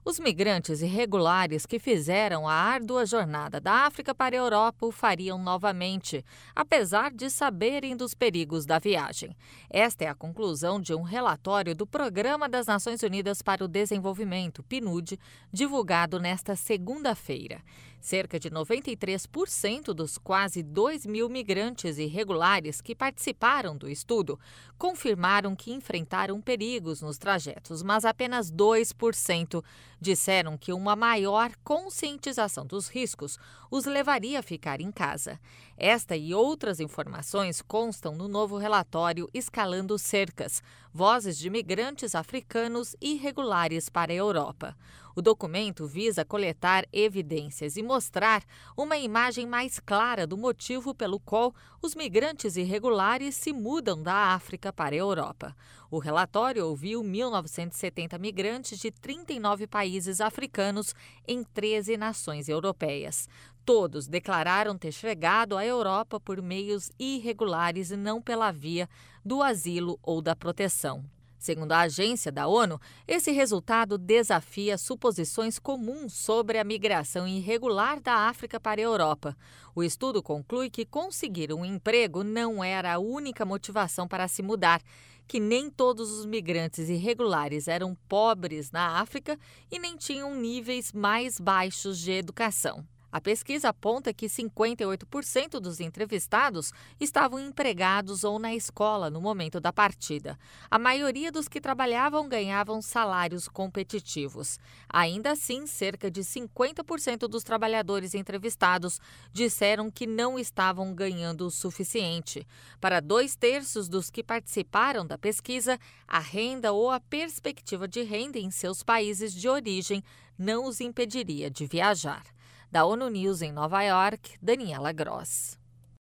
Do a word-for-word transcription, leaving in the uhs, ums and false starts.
Os migrantes irregulares que fizeram a árdua jornada da África para a Europa o fariam novamente, apesar de saberem dos perigos da viagem. Esta é a conclusão de um relatório do Programa das Nações Unidas para o Desenvolvimento, P N U D, divulgado nesta segunda-feira. Cerca de noventa e três por cento dos quase dois mil migrantes irregulares que participaram do estudo confirmaram que enfrentaram perigos nos trajetos, mas apenas dois por cento disseram que uma maior conscientização dos riscos os levaria a ficar em casa. Esta e outras informações constam no novo relatório Escalando Cercas, Vozes de Migrantes Africanos Irregulares para a Europa. O documento visa coletar evidências e mostrar uma imagem mais clara do motivo pelo qual os migrantes irregulares se mudam da África para a Europa. O relatório ouviu mil novecentos e setenta migrantes de trinta e nove países africanos em treze nações europeias. Todos declararam ter chegado à Europa por meios irregulares e não pela via do asilo ou da proteção. Segundo a agência da ONU, esse resultado desafia suposições comuns sobre a migração irregular da África para a Europa. O estudo conclui que conseguir um emprego não era a única motivação para se mudar, que nem todos os migrantes irregulares eram pobres na África e nem tinham níveis mais baixos de educação. A pesquisa aponta que cinquenta e oito por cento dos entrevistados estavam empregados ou na escola no momento da partida. A maioria dos que trabalhavam ganhavam salários competitivos. Ainda assim, cerca de cinquenta por cento dos trabalhadores entrevistados disseram que não estavam ganhando o suficiente. Para dois terços dos que participaram da pesquisa, a renda ou a perspectiva de renda em seus países de origem não os impediria de viajar. Da ONU News em Nova York, Daniela Gross.